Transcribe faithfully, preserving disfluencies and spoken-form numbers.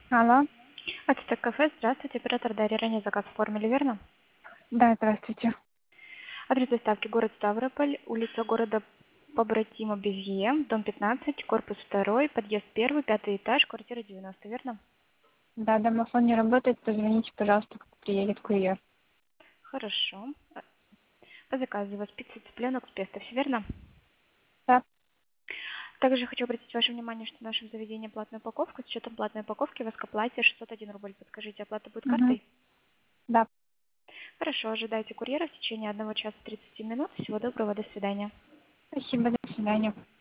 Алло. Ацтек кафе, здравствуйте, оператор Дарья. Ранее заказ оформили, верно? Да, здравствуйте. Адрес доставки город Ставрополь, улица города Побратима Безье, дом пятнадцать, корпус второй, подъезд первый, пятый этаж, квартира девяносто, верно? Да, домофон не работает, позвоните, пожалуйста, как приедет курьер. Хорошо. По заказу у вас пицца, цыпленок с песто, все верно? Да. Также хочу обратить ваше внимание, что в нашем заведении платная упаковка. С учетом платной упаковки в воскоплате шестьсот один рубль. Подскажите, оплата будет Угу. картой? Да. Хорошо, ожидайте курьера в течение одного часа тридцати минут. Всего доброго, до свидания. Спасибо, до свидания.